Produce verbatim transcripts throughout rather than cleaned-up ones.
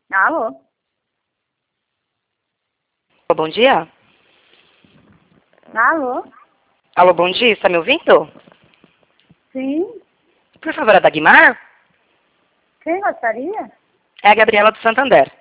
Alô? Bom dia. Alô? Alô, bom dia. Está me ouvindo? Sim? Por favor, a Dagmar? Quem gostaria? É a Gabriela do Santander.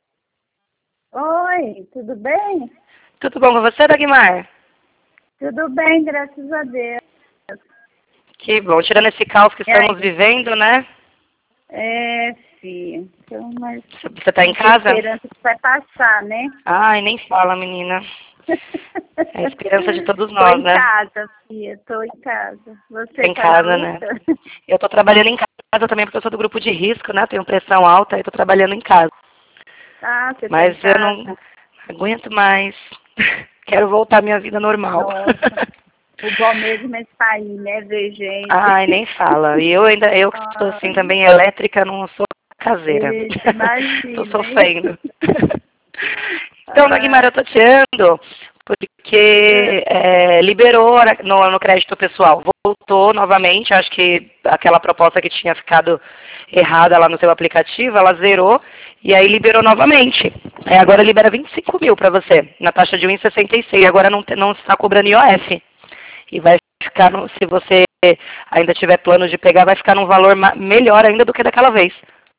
Oi, tudo bem? Tudo bom com você, Dagmar? Tudo bem, graças a Deus. Que bom. Tirando esse caos que E aí? estamos vivendo, né? É, filha. Então, mas Você está a em gente tá casa? esperando que vai passar, né? Ai, nem fala, menina. É a esperança de todos Tô nós, em né? casa, filha. Tô em casa. Tô Você em tá na casa, né? luta? Eu tô trabalhando em casa também porque eu sou do grupo de risco, né? Tenho pressão alta e tô trabalhando em casa. Ah, você tá em Mas eu não casa. aguento mais. Quero voltar à minha vida normal. Nossa. O bom mesmo é sair, né? Ver gente. Ai, nem fala. E eu ainda, eu que estou assim Ai, também elétrica, não sou caseira. eita, Tô imagina, hein? sofrendo. Então, Dagmar, Ah, eu tô te ando porque é, liberou hora- no, no crédito pessoal. Voltou novamente, acho que aquela proposta que tinha ficado errada lá no seu aplicativo, ela zerou e aí liberou novamente. É, agora libera vinte e cinco mil para você, na taxa de um vírgula sessenta e seis. Agora não, te- não está cobrando I O F. E vai ficar, no, se você ainda tiver plano de pegar, vai ficar num valor ma- melhor ainda do que daquela vez.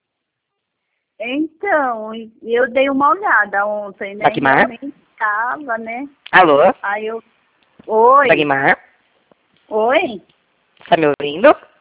então, eu dei uma olhada ontem, né? Dagmar? Realmente estava, né? Alô? Aí eu. Oi, Dagmar? oi, Está me ouvindo?